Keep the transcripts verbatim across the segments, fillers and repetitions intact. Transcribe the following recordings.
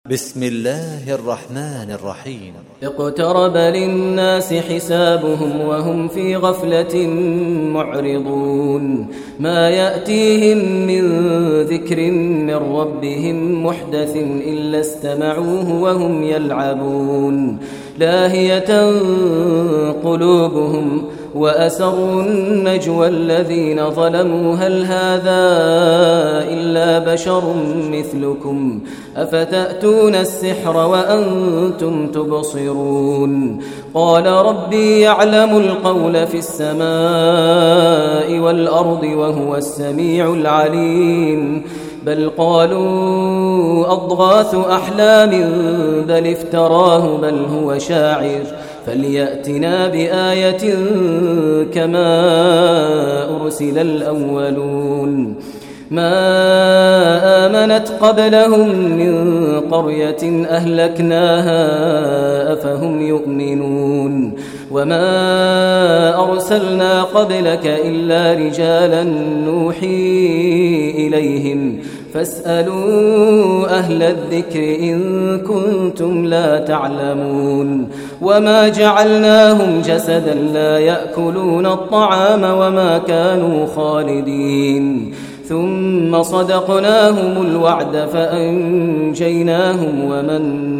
بسم الله الرحمن الرحيم. اقترب للناس حسابهم وهم في غفلة معرضون. ما يأتيهم من ذكر من ربهم محدث إلا استمعوه وهم يلعبون. لاهية قلوبهم وأسروا النجوى الذين ظلموا هل هذا إلا بشر مثلكم أفتأتون السحر وأنتم تبصرون. قال ربي يعلم القول في السماء والأرض وهو السميع العليم. بل قالوا أضغاث أحلام بل افتراه بل هو شاعر فليأتنا بآية كما أرسل الأولون. ما آمنت قبلهم من قرية أهلكناها أفهم يؤمنون. وما أرسلنا قبلك إلا رجالا نوحي إليهم فاسألوا أهل الذكر إن كنتم لا تعلمون. وما جعلناهم جسدا لا يأكلون الطعام وما كانوا خالدين. ثم صدقناهم الوعد فأنجيناهم ومن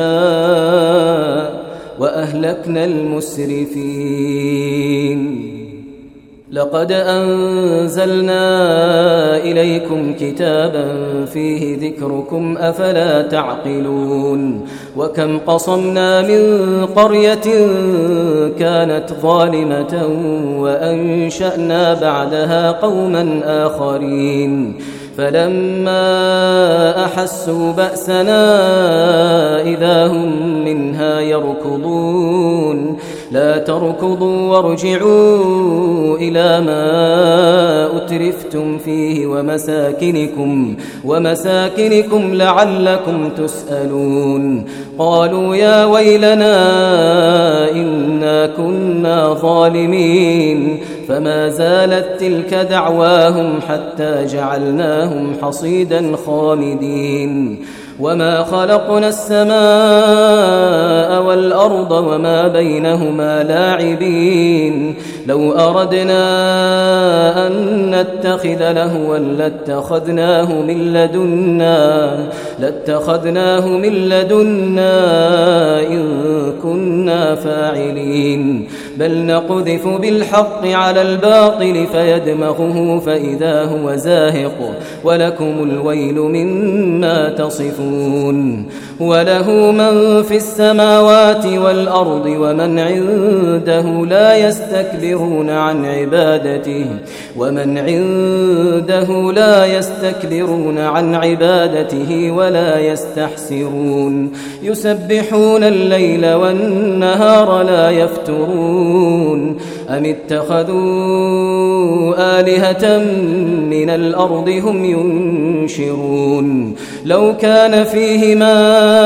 نشاء وأهلكنا المسرفين. لقد أنزلنا إليكم كتابا فيه ذكركم أفلا تعقلون. وكم قصمنا من قرية كانت ظالمة وأنشأنا بعدها قوما آخرين فلما أحسوا بأسنا إذا هم منها يركضون. لا تركضوا وارجعوا إلى ما أترفتم فيه ومساكنكم, ومساكنكم لعلكم تسألون. قالوا يا ويلنا إنا كنا ظالمين. فما زالت تلك دعواهم حتى جعلناهم حصيدا خامدين. وما خلقنا السماء والأرض وما بينهما لاعبين. لو أردنا أن نتخذ لهوا لاتخذناه من لدنا لاتخذناه من لدنا إن كنا فاعلين. بل نقذف بالحق على الباطل فيدمغه فإذا هو زاهق ولكم الويل مما تصفون. وله من في السماوات والأرض ومن عنده لا يستكبرون عن عبادته ومن عنده لا يستكبرون عن عبادته ولا يستحسرون. يسبحون الليل والنهار لا يفترون. أم اتخذوا آلهة من الأرض هم ينشرون. لو كان فيهما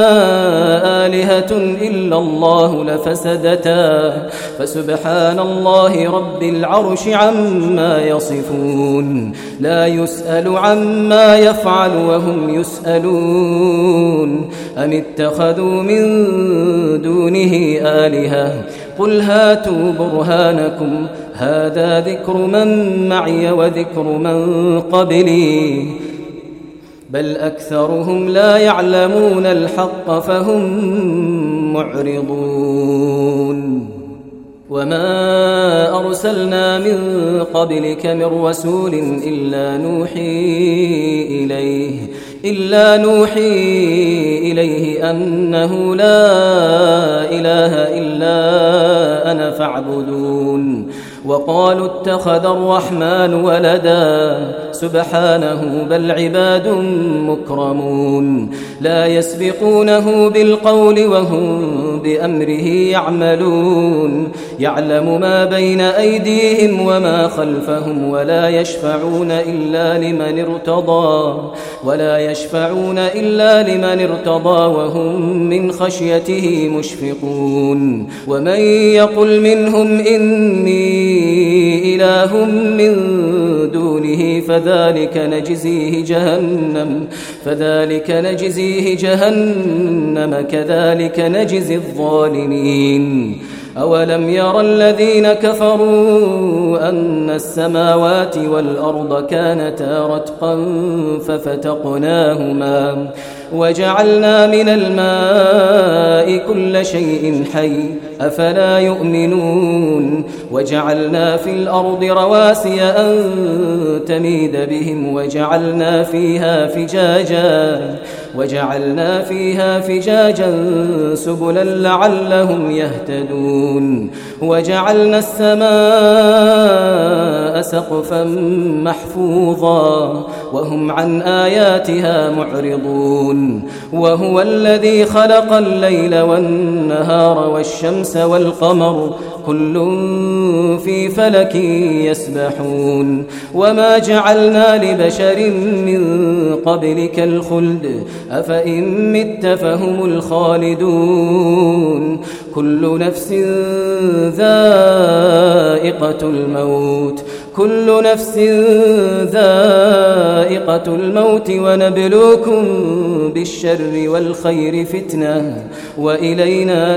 آلهة إلا الله لفسدتا فسبحان الله رب العرش عما يصفون. لا يسأل عما يفعل وهم يسألون. أم اتخذوا من دونه آلهة قل هاتوا برهانكم هذا ذكر من معي وذكر من قبلي بل أكثرهم لا يعلمون الحق فهم معرضون. وما أرسلنا من قبلك من رسول إلا نوحي إليه إلا نوحي إليه أنه لا إله إلا أنا فاعبدون. وقالوا اتخذ الرحمن ولدا سبحانه بل عباد مكرمون. لا يسبقونه بالقول وهم بأمره يعملون. يعلم ما بين أيديهم وما خلفهم ولا يشفعون إلا لمن ارتضى ولا يشفعون إلا لمن ارتضى وهم من خشيته مشفقون. ومن يقل منهم إني إله من دونه فذلك نجزيه جهنم فذلك نجزيه جهنم كذلك نجزي الظالمين. أولم ير الذين كفروا أن السماوات والأرض كانتا رتقا ففتقناهما وجعلنا من الماء كل شيء حي أفلا يؤمنون. وجعلنا في الأرض رواسي أن تميد بهم وجعلنا فيها فجاجا وجعلنا فيها فجاجا سبلا لعلهم يهتدون. وجعلنا السماء سقفا محفوظا وهم عن آياتها معرضون. وهو الذي خلق الليل والنهار والشمس والقمر كل في فلك يسبحون. وما جعلنا لبشر من قبلك الخلد أفإن مت فهم الخالدون. كل نفس ذائقة الموت كل نفس ذائقة الموت ونبلوكم بالشر والخير فتنة وإلينا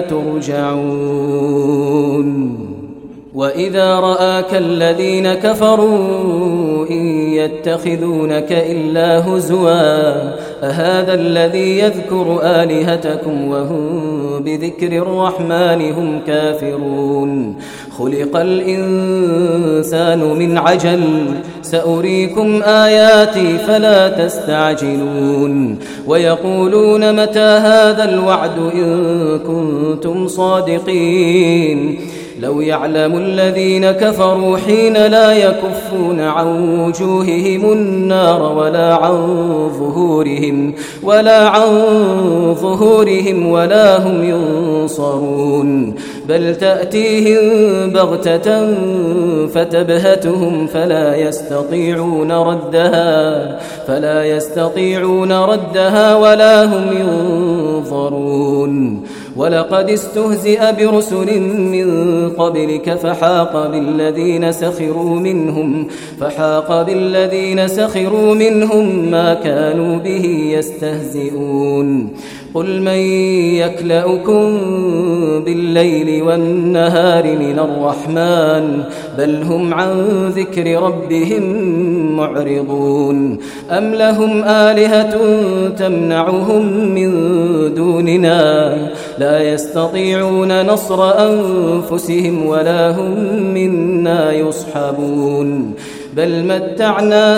ترجعون. وإذا رآك الذين كفروا إن يتخذونك إلا هزوا أهذا الذي يذكر آلهتكم وهم بذكر الرحمن هم كافرون. خلق الإنسان من عجل سأريكم آياتي فلا تستعجلون. ويقولون متى هذا الوعد إن كنتم صادقين. لو يعلم الذين كفروا حين لا يكفون عن وجوههم النار ولا عن ظهورهم ولا عن ظهورهم ولا هم ينصرون. بل تأتيهم بغتة فتبهتهم فلا يستطيعون ردها فلا يستطيعون ردها ولا هم ينظرون. ولقد استهزئ برسل من قبلك فحاق بالذين سخروا منهم فحاق بالذين سخروا منهم ما كانوا به يستهزئون. قل من يكلؤكم بالليل والنهار من الرحمن بل هم عن ذكر ربهم معرضون. أم لهم آلهة تمنعهم من دوننا لا يستطيعون نصر أنفسهم ولا هم منا يصحبون. بل متعنا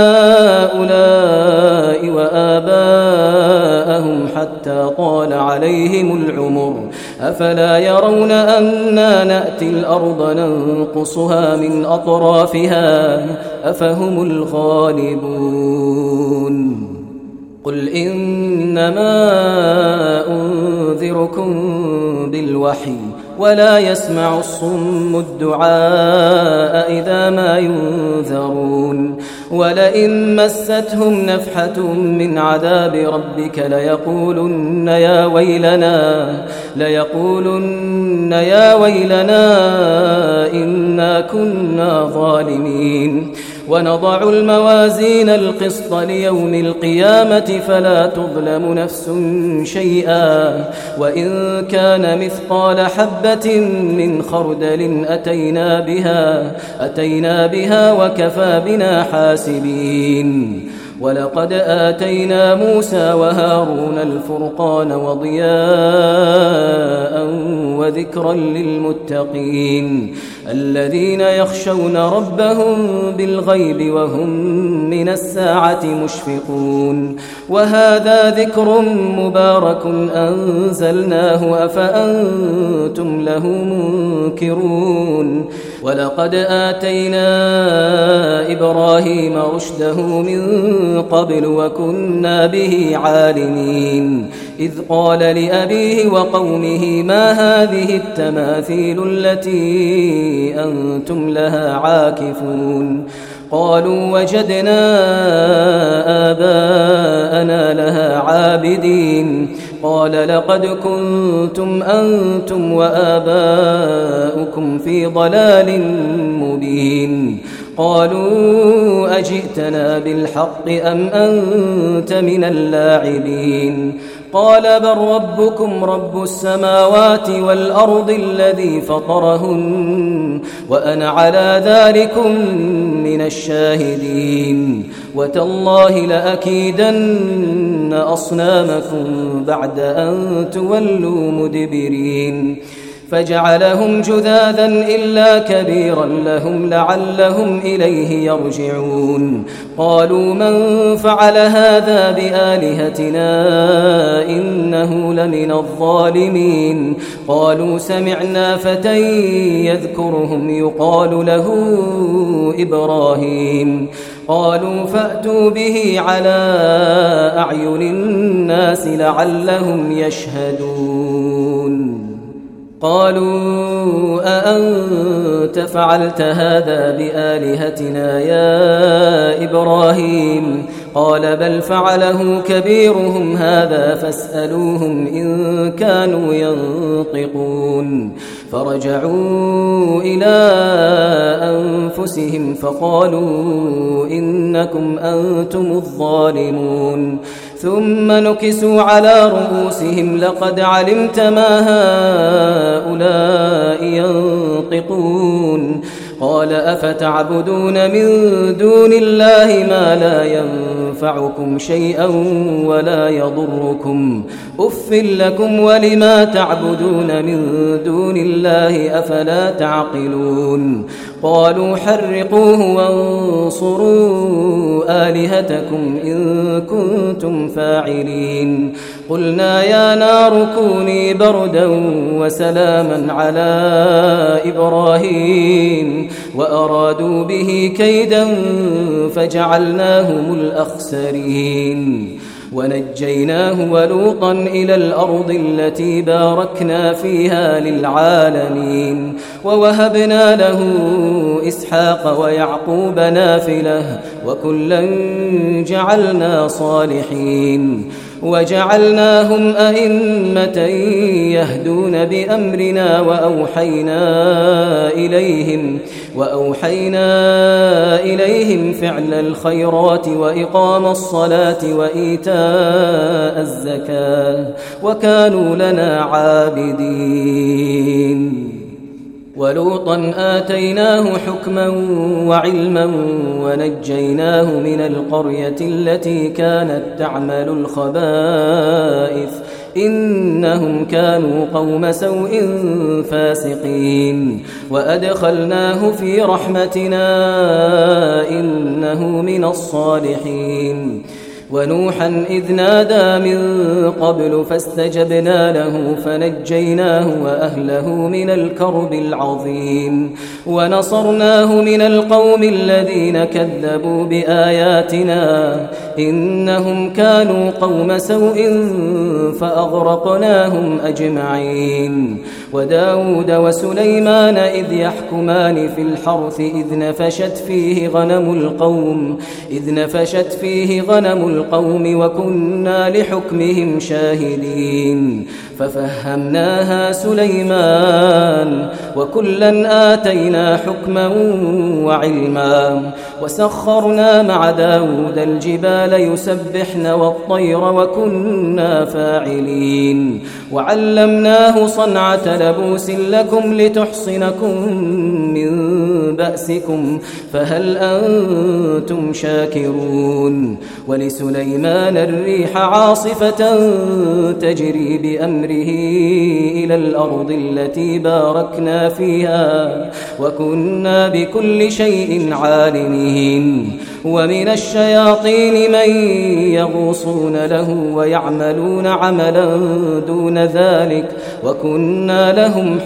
هؤلاء وآباءهم حتى طال عليهم العمر أفلا يرون أنا نأتي الأرض ننقصها من أطرافها أفهم الغالبون. قل إنما أنذركم بالوحي ولا يسمع الصم الدعاء إذا ما ينذرون. ولئن مستهم نفحة من عذاب ربك ليقولن يا ويلنا ليقولن يا ويلنا إنا كنا ظالمين. ونضع الموازين القسط ليوم القيامة فلا تظلم نفس شيئا وإن كان مثقال حبة من خردل أتينا بها أتينا بها وكفى بنا حاسبين. ولقد آتينا موسى وهارون الفرقان وضياء وذكرا للمتقين الذين يخشون ربهم بالغيب وهم من الساعة مشفقون. وهذا ذكر مبارك أنزلناه أفأنتم له منكرون. ولقد آتينا إبراهيم رشده من قبل وكنا به عالمين. إذ قال لأبيه وقومه ما هذه التماثيل التي أنتم لها عاكفون. قالوا وجدنا آباءنا لها عابدين. قال لقد كنتم أنتم وآباؤكم في ضلال مبين. قالوا أجئتنا بالحق أم أنت من اللاعبين قال بل ربكم رب السماوات والأرض الذي فطرهن وأنا على ذلكم من الشاهدين وتالله لأكيدن أصنامكم بعد أن تولوا مدبرين فجعلهم جذاذا إلا كبيرا لهم لعلهم إليه يرجعون قالوا من فعل هذا بآلهتنا إنه لمن الظالمين قالوا سمعنا فتى يذكرهم يقال له إبراهيم قالوا فأتوا به على أعين الناس لعلهم يشهدون قالوا أأنت فعلت هذا بآلهتنا يا إبراهيم قال بل فعله كبيرهم هذا فاسألوهم إن كانوا ينطقون فرجعوا إلى أنفسهم فقالوا إنكم أنتم الظالمون ثم نكسوا على رؤوسهم لقد علمت ما هؤلاء ينطقون قال أفتعبدون من دون الله ما لا ينفعكم شيئا ولا يضركم أف لكم ولما تعبدون من دون الله أفلا تعقلون قالوا حرقوه وانصروا آلهتكم إن كنتم فاعلين قلنا يا نار كوني بردا وسلاما على إبراهيم وأرادوا به كيدا فجعلناهم الأخسرين ونجيناه ولوطا إلى الأرض التي باركنا فيها للعالمين ووهبنا له إسحاق ويعقوب نافلة وكلا جعلنا صالحين وجعلناهم أئمة يهدون بأمرنا وأوحينا إليهم وأوحينا إليهم فعل الخيرات وإقام الصلاة وإيتاء الزكاة وكانوا لنا عابدين ولوطا آتيناه حكما وعلما ونجيناه من القرية التي كانت تعمل الخبائث إنهم كانوا قوم سوء فاسقين وأدخلناه في رحمتنا إنه من الصالحين ونوحا إذ نادى من قبل فاستجبنا له فنجيناه وأهله من الكرب العظيم ونصرناه من القوم الذين كذبوا بآياتنا إنهم كانوا قوم سوء فأغرقناهم أجمعين وداود وسليمان إذ يحكمان في الحرث إذ نفشت فيه غنم القوم إذ نفشت فيه غنم القوم وكنا لحكمهم شاهدين ففهمناها سليمان وكلا آتينا حكما وعلما وسخرنا مع داود الجبال يسبحن والطير وكنا فاعلين وعلمناه صنعة لبوس لكم لتحصنكم من بأسكم فهل أنتم شاكرون ولسليمان الريح عاصفة تجري بأمره إلى الأرض التي باركنا فيها وكنا بكل شيء عالمين ومن الشياطين من يغوصون له ويعملون عملا دون ذلك وكنا لهم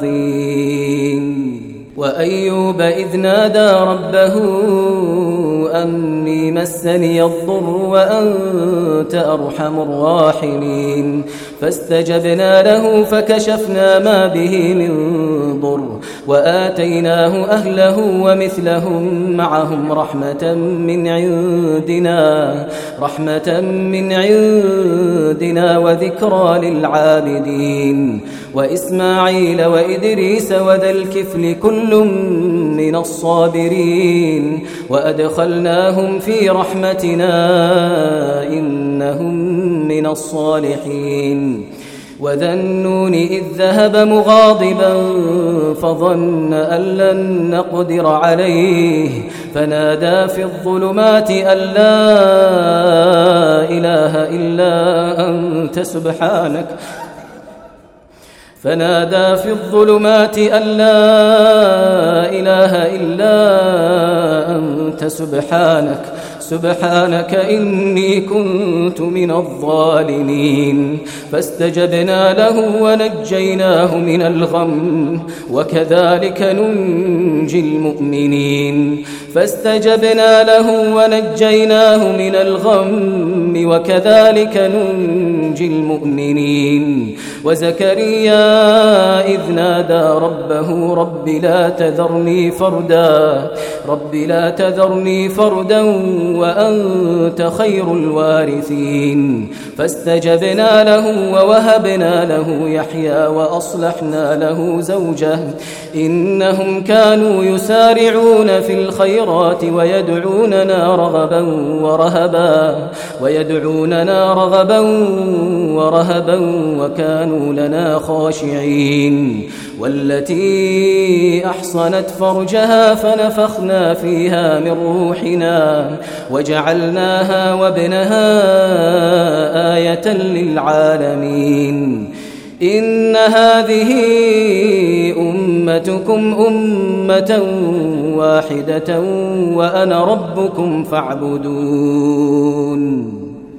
حافظين وأيوب إذ نادى ربه أني مسني الضر وأنت أرحم الراحمين فاستجبنا له فكشفنا ما به من ضر وآتيناه أهله ومثلهم معهم رحمة من عندنا رحمة من عندنا وذكرى للعابدين وإسماعيل وإدريس وذا الكفل كل من الصابرين وأدخلناهم في رحمتنا إنهم من الصالحين وذا النون إذ ذهب مغاضبا فظن أن لن نقدر عليه فنادى في الظلمات أن لا إله إلا أنت سبحانك فنادى في الظلمات أن لا إله إلا أنت سبحانك سبحانك إني كنت من الظالمين فاستجبنا له ونجيناه من الغم وكذلك ننجي المؤمنين فاستجبنا له ونجيناه من الغم وكذلك ننجي المؤمنين وزكريا إذ نادى ربه رب لا تذرني فردا رب لا تذرني فردا وأنت خير الوارثين فاستجبنا له ووهبنا له يحيى وأصلحنا له زوجه إنهم كانوا يسارعون في الخيرات ويدعوننا رغبا ورهبا ويدعوننا رغبا ورهبا وكانوا لنا خاشعين والتي أحصنت فرجها فنفخنا فيها من روحنا وجعلناها وابنها آية للعالمين إن هذه أمتكم أمة واحدة وأنا ربكم فاعبدون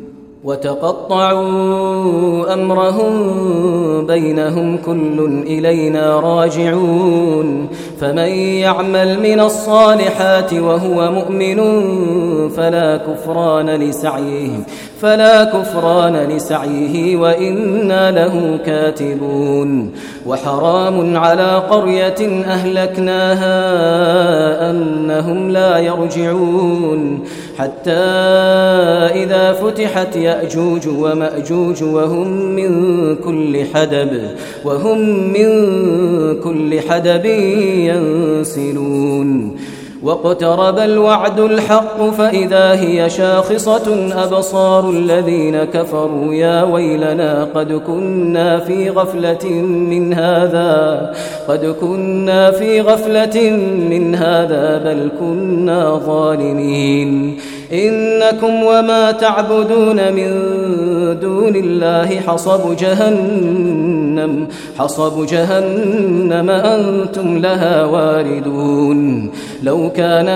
وتقطعوا أمرهم بينهم كل إلينا راجعون فمن يعمل من الصالحات وهو مؤمن فلا كفران لسعيه فلا كفران لسعيه وإنا له كاتبون وحرام على قرية أهلكناها أنهم لا يرجعون حتى إذا فتحت يأجوج ومأجوج وهم من كل حدب وهم من كل حدب ينسلون واقترب الوعد الحق فإذا هي شاخصة أبصار الذين كفروا يا ويلنا قد كنا في غفلة من هذا قد كنا في غفلة من هذا بل كنا ظالمين إنكم وما تعبدون من دون الله حصب جهنم حصب جهنم أنتم لها واردون لو كان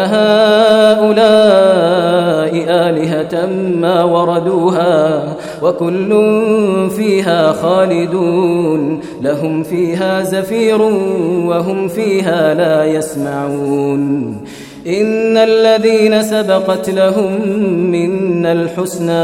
هؤلاء آلهة ما وردوها وكل فيها خالدون لهم فيها زفير وهم فيها لا يسمعون إن الذين سبقت لهم منا الحسنى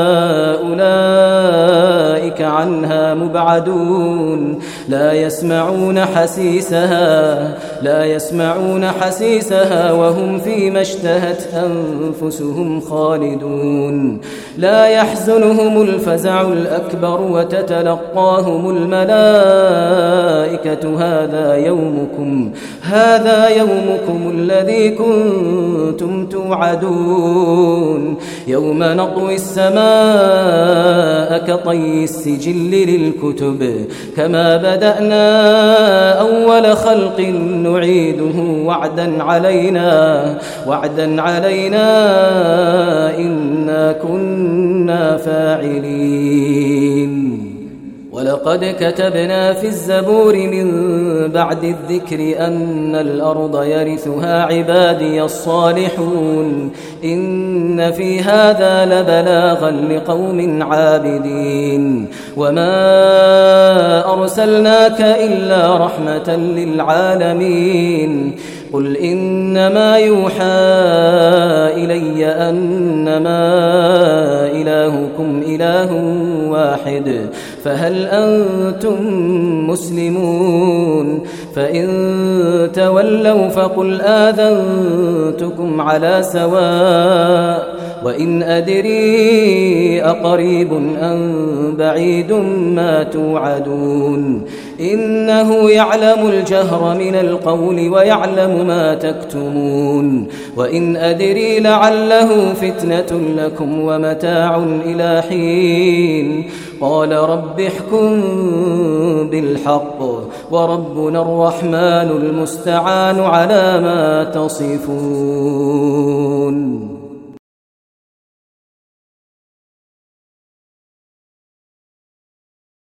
أولئك عنها مبعدون لا يسمعون حسيسها لا يسمعون حسيسها وهم فيما اشتهت أنفسهم خالدون لا يحزنهم الفزع الأكبر وتتلقاهم الملائكة هذا يومكم هذا يومكم الذي كنتم توعدون يوم نطوي السماء كطي السجل للكتب كما بدأنا أول خلق نعيده وعدا علينا وعدا علينا إنا كنا فاعلين ولقد كتبنا في الزبور من بعد الذكر أن الأرض يرثها عبادي الصالحون إن في هذا لبلاغا لقوم عابدين وما أرسلناك إلا رحمة للعالمين قل إنما يوحى إلي أنما إلهكم إله واحد فهل أنتم مسلمون فإن تولوا فقل آذنتكم على سواء وإن أدري أقريب أم بعيد ما توعدون إنه يعلم الجهر من القول ويعلم ما تكتمون وإن أدري لعله فتنة لكم ومتاع إلى حين قال رب احكم بالحق وربنا الرحمن المستعان على ما تصفون.